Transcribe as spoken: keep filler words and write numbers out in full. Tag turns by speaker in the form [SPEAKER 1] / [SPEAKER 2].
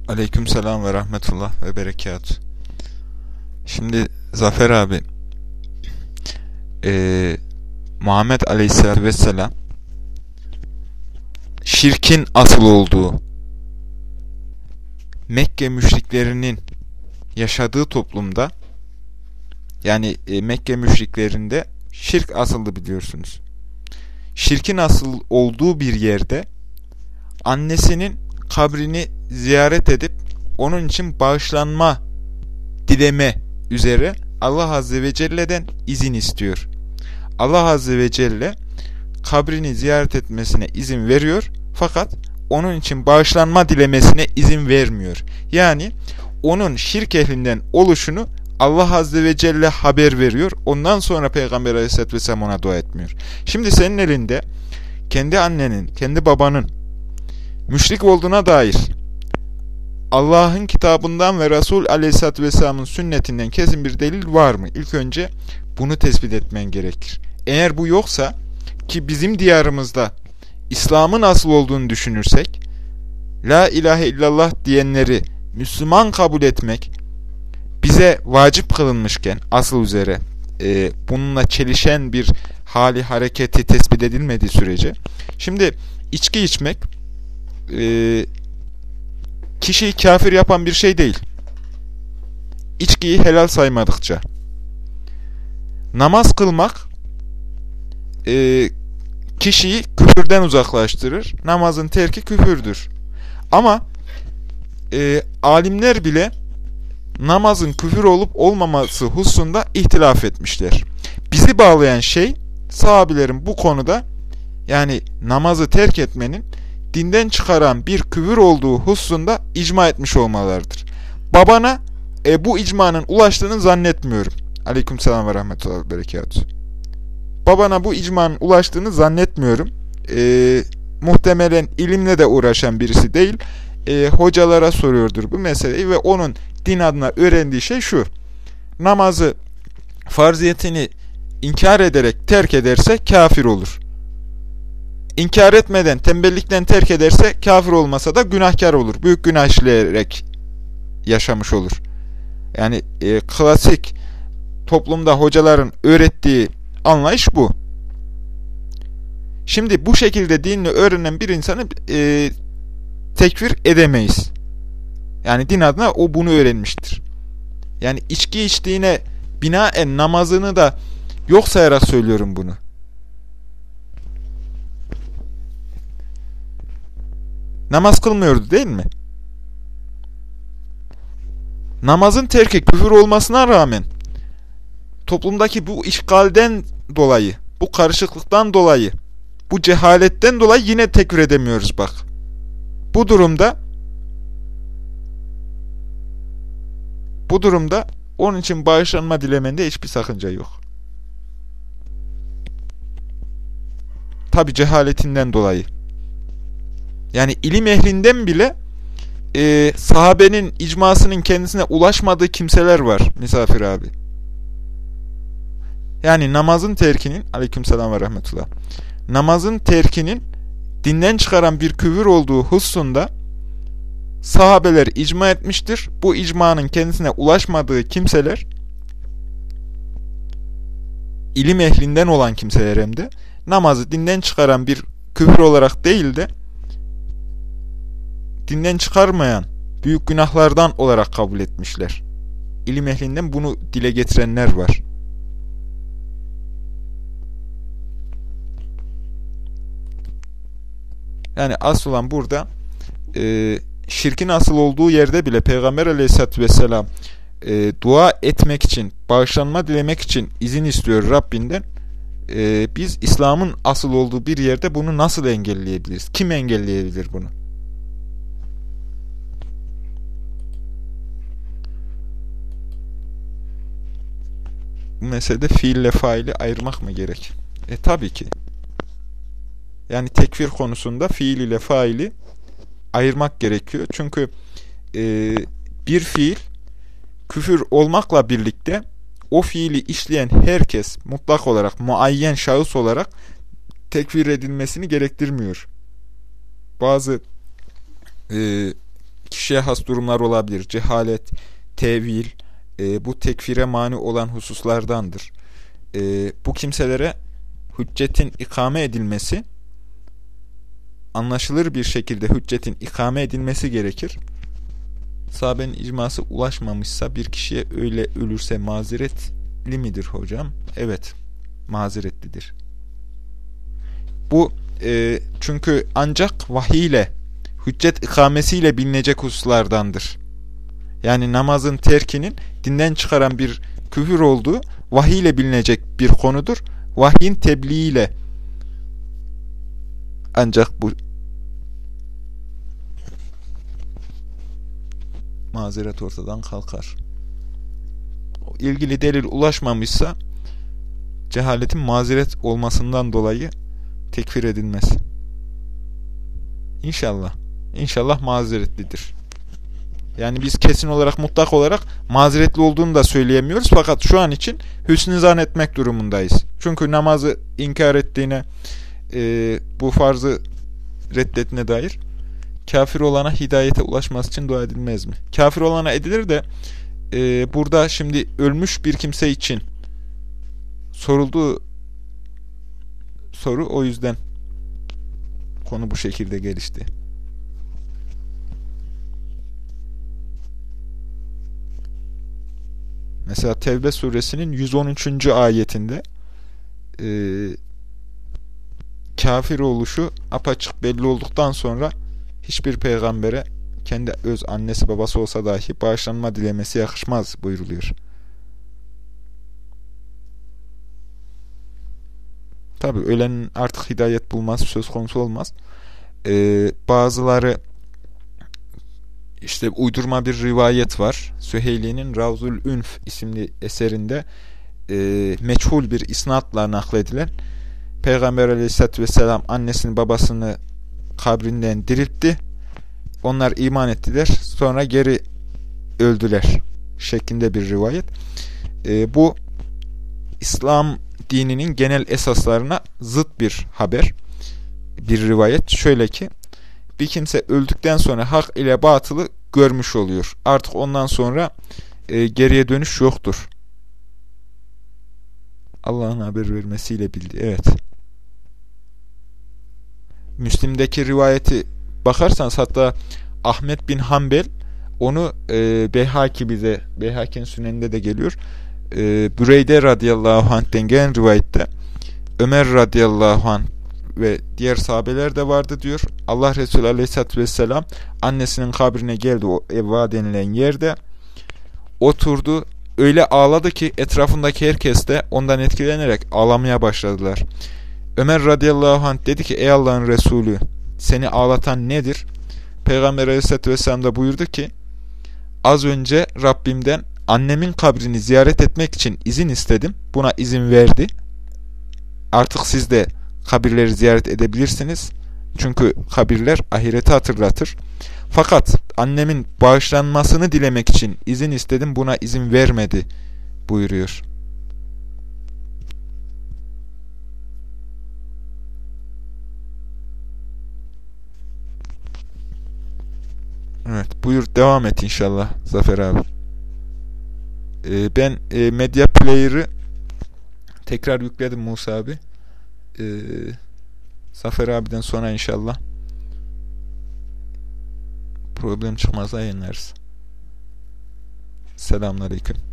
[SPEAKER 1] Aleykümselam ve rahmetullah ve berekat. Şimdi Zafer abi, eee, Muhammed Aleyhisselatü Vesselam şirkin asıl olduğu Mekke müşriklerinin yaşadığı toplumda, yani e, Mekke müşriklerinde şirk asıldı biliyorsunuz. Şirkin asıl olduğu bir yerde annesinin kabrini ziyaret edip onun için bağışlanma dileme üzere Allah Azze ve Celle'den izin istiyor. Allah Azze ve Celle kabrini ziyaret etmesine izin veriyor, fakat onun için bağışlanma dilemesine izin vermiyor. Yani onun şirk ehlinden oluşunu Allah Azze ve Celle haber veriyor. Ondan sonra Peygamber Aleyhisselatü Vesselam ona dua etmiyor. Şimdi senin elinde kendi annenin, kendi babanın müşrik olduğuna dair Allah'ın kitabından ve Resul Aleyhisselatü Vesselam'ın sünnetinden kesin bir delil var mı? İlk önce bunu tespit etmen gerekir. Eğer bu yoksa, ki bizim diyarımızda İslam'ın asıl olduğunu düşünürsek, La ilahe illallah diyenleri Müslüman kabul etmek bize vacip kılınmışken asıl üzere e, bununla çelişen bir hali hareketi tespit edilmediği sürece, şimdi içki içmek e, kişiyi kafir yapan bir şey değil. İçkiyi helal saymadıkça. Namaz kılmak e, kişiyi küfürden uzaklaştırır. Namazın terki küfürdür. Ama e, alimler bile namazın küfür olup olmaması hususunda ihtilaf etmişler. Bizi bağlayan şey, sahabilerin bu konuda, yani namazı terk etmenin dinden çıkaran bir küfür olduğu hususunda icma etmiş olmalarıdır. Babana e, bu icmanın ulaştığını zannetmiyorum. Aleykümselam ve rahmetullah ve berekatuhu. Babana bu icmanın ulaştığını zannetmiyorum. E, muhtemelen ilimle de uğraşan birisi değil. E, hocalara soruyordur bu meseleyi ve onun din adına öğrendiği şey şu: namazı farziyetini inkar ederek terk ederse kafir olur. İnkar etmeden, tembellikten terk ederse kafir olmasa da günahkar olur. Büyük günah işleyerek yaşamış olur. Yani e, klasik toplumda hocaların öğrettiği anlayış bu. Şimdi bu şekilde dinini öğrenen bir insanı e, tekfir edemeyiz. Yani din adına o bunu öğrenmiştir. Yani içki içtiğine binaen namazını da yok sayarak söylüyorum bunu. Namaz kılmıyordu değil mi? Namazın terki küfür olmasına rağmen toplumdaki bu işgalden dolayı, bu karışıklıktan dolayı, bu cehaletten dolayı yine tekfir edemiyoruz bak. Bu durumda bu durumda onun için bağışlanma dilemende hiçbir sakınca yok. Tabi cehaletinden dolayı. Yani ilim ehlinden bile e, sahabenin icmasının kendisine ulaşmadığı kimseler var misafir abi. Yani namazın terkinin, aleykümselam ve rahmetullah, namazın terkinin dinden çıkaran bir küfür olduğu hususunda sahabeler icma etmiştir. Bu icmanın kendisine ulaşmadığı kimseler, ilim ehlinden olan kimseler hem de, namazı dinden çıkaran bir küfür olarak değil de dinden çıkarmayan büyük günahlardan olarak kabul etmişler. İlim ehlinden bunu dile getirenler var. Yani asıl olan burada e, şirkin asıl olduğu yerde bile Peygamber Aleyhisselatü Vesselam e, dua etmek için, bağışlanma dilemek için izin istiyor Rabbinden. E, biz İslam'ın asıl olduğu bir yerde bunu nasıl engelleyebiliriz? Kim engelleyebilir bunu? Bu meselede fiille faili ayırmak mı gerek? E tabii ki. Yani tekfir konusunda fiil ile faili ayırmak gerekiyor. Çünkü e, bir fiil küfür olmakla birlikte o fiili işleyen herkes mutlak olarak, muayyen şahıs olarak tekfir edilmesini gerektirmiyor. Bazı e, kişiye has durumlar olabilir. Cehalet, tevil, e, bu tekfire mani olan hususlardandır. E, bu kimselere hüccetin ikame edilmesi, anlaşılır bir şekilde hüccetin ikame edilmesi gerekir. Sahabenin icması ulaşmamışsa bir kişiye öyle ölürse mazeretli midir hocam? Evet, mazeretlidir. Bu e, çünkü ancak vahiy ile, hüccet ikamesiyle bilinecek hususlardandır. Yani namazın terkinin dinden çıkaran bir küfür olduğu vahiy ile bilinecek bir konudur. Vahyin tebliğiyle ancak bu mazeret ortadan kalkar. İlgili delil ulaşmamışsa cehaletin mazeret olmasından dolayı tekfir edilmez. İnşallah. İnşallah mazeretlidir. Yani biz kesin olarak, mutlak olarak mazeretli olduğunu da söyleyemiyoruz. Fakat şu an için hüsnü zan etmek durumundayız. Çünkü namazı inkar ettiğine, e, bu farzı reddettiğine dair kafir olana hidayete ulaşması için dua edilmez mi? Kafir olana edilir de e, burada şimdi ölmüş bir kimse için sorulduğu soru, o yüzden konu bu şekilde gelişti. Mesela Tevbe suresinin yüz on üçüncü ayetinde e, kafir oluşu apaçık belli olduktan sonra hiçbir peygambere kendi öz annesi babası olsa dahi bağışlanma dilemesi yakışmaz buyruluyor. Tabi ölenin artık hidayet bulması söz konusu olmaz. Ee, bazıları işte uydurma bir rivayet var. Süheyli'nin Ravzul Ünf isimli eserinde e, meçhul bir isnatla nakledilen, Peygamber Aleyhisselatü Vesselam annesini babasını kabrinden diriltti. Onlar iman ettiler. Sonra geri öldüler şeklinde bir rivayet. E, bu İslam dininin genel esaslarına zıt bir haber, bir rivayet. Şöyle ki, bir kimse öldükten sonra hak ile batılı görmüş oluyor. Artık ondan sonra e, geriye dönüş yoktur. Allah'ın haber vermesiyle bildi. Evet. Müslim'deki rivayeti bakarsanız, hatta Ahmet bin Hanbel onu e, Beyhaki bize, Beyhaki'nin Sünen'inde de geliyor. E, Büreyde radıyallahu anh'ten gelen rivayette Ömer radıyallahu anh ve diğer sahabeler de vardı diyor. Allah Resulü aleyhissalatü vesselam annesinin kabrine geldi, o Evva denilen yerde oturdu. Öyle ağladı ki etrafındaki herkes de ondan etkilenerek ağlamaya başladılar. Ömer radıyallahu anh dedi ki, ey Allah'ın Resulü, seni ağlatan nedir? Peygamber aleyhissalatü vesselam da buyurdu ki, az önce Rabbimden annemin kabrini ziyaret etmek için izin istedim. Buna izin verdi. Artık siz de kabirleri ziyaret edebilirsiniz. Çünkü kabirler ahireti hatırlatır. Fakat annemin bağışlanmasını dilemek için izin istedim. Buna izin vermedi buyuruyor. Evet, buyur, devam et inşallah Zafer abi. Ee, ben e, Media Player'ı tekrar yükledim Musa abi. Ee, Zafer abiden sonra inşallah problem çıkmazsa yayınlarız. Selamünaleyküm.